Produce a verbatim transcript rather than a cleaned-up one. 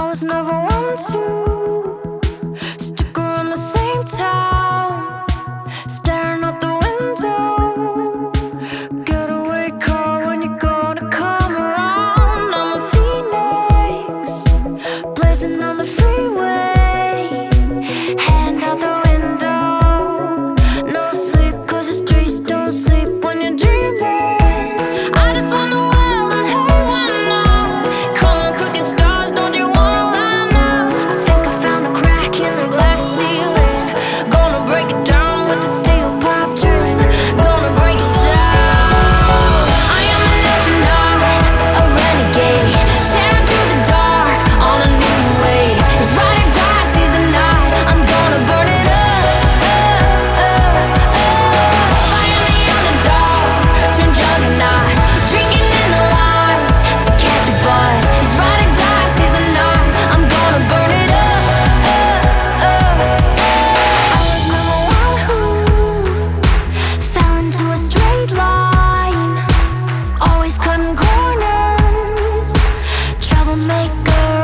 was never one to stick around the same town, staring out the window. Getaway car when you're gonna come around. I'm a phoenix, blazing on the freeway, hand out the window. No sleep 'cause the streets don't sleep when you're dreaming. I just want the world and everyone know. Come on, crooked stars, don't you wanna line up? I think I found a crack in the glass ceiling. Gonna break it down with the steel pipe dream. Gonna break it down. I am an astronaut, a renegade, tearing through the dark on a new way. It's ride or die season night. I'm gonna burn it up, up, up, up. I am the underdog, turn juggernaut, drinking in the light to catch a buzz. It's ride or die season night. I'm gonna burn it up, up, up, up. I was number one who fell into a straight line, always cutting corners, troublemaker